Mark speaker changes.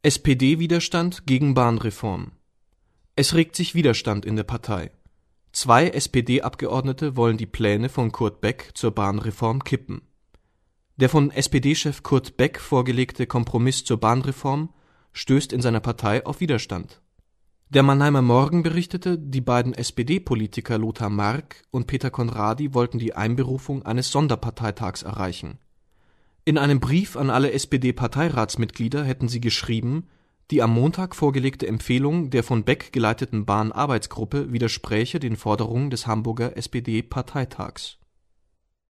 Speaker 1: SPD-Widerstand gegen Bahnreform. Es regt sich Widerstand in der Partei. 2 SPD-Abgeordnete wollen die Pläne von Kurt Beck zur Bahnreform kippen. Der von SPD-Chef Kurt Beck vorgelegte Kompromiss zur Bahnreform stößt in seiner Partei auf Widerstand. Der Mannheimer Morgen berichtete, die beiden SPD-Politiker Lothar Mark und Peter Conradi wollten die Einberufung eines Sonderparteitags erreichen. In einem Brief an alle SPD-Parteiratsmitglieder hätten sie geschrieben, die am Montag vorgelegte Empfehlung der von Beck geleiteten Bahnarbeitsgruppe widerspräche den Forderungen des Hamburger SPD-Parteitags